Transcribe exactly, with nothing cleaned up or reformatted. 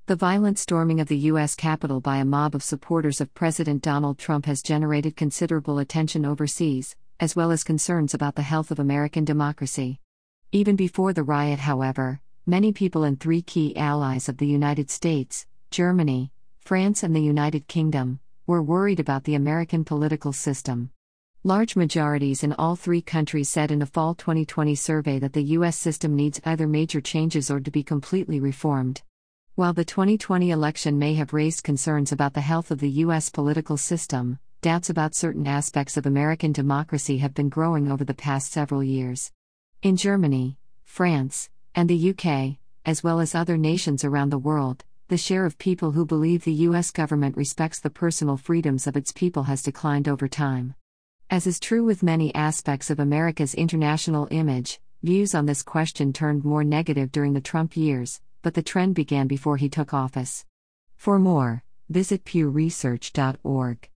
The violent storming of the U S Capitol by a mob of supporters of President Donald Trump has generated considerable attention overseas, as well as concerns about the health of American democracy. Even before the riot, however, many people in three key allies of the United States, Germany, France, and the United Kingdom, were worried about the American political system. Large majorities in all three countries said in a fall twenty twenty survey that the U S system needs either major changes or to be completely reformed. While the twenty twenty election may have raised concerns about the health of the U S political system, doubts about certain aspects of American democracy have been growing over the past several years. In Germany, France, and the U K, as well as other nations around the world, the share of people who believe the U S government respects the personal freedoms of its people has declined over time. As is true with many aspects of America's international image, views on this question turned more negative during the Trump years, but the trend began before he took office. For more, visit pew research dot org.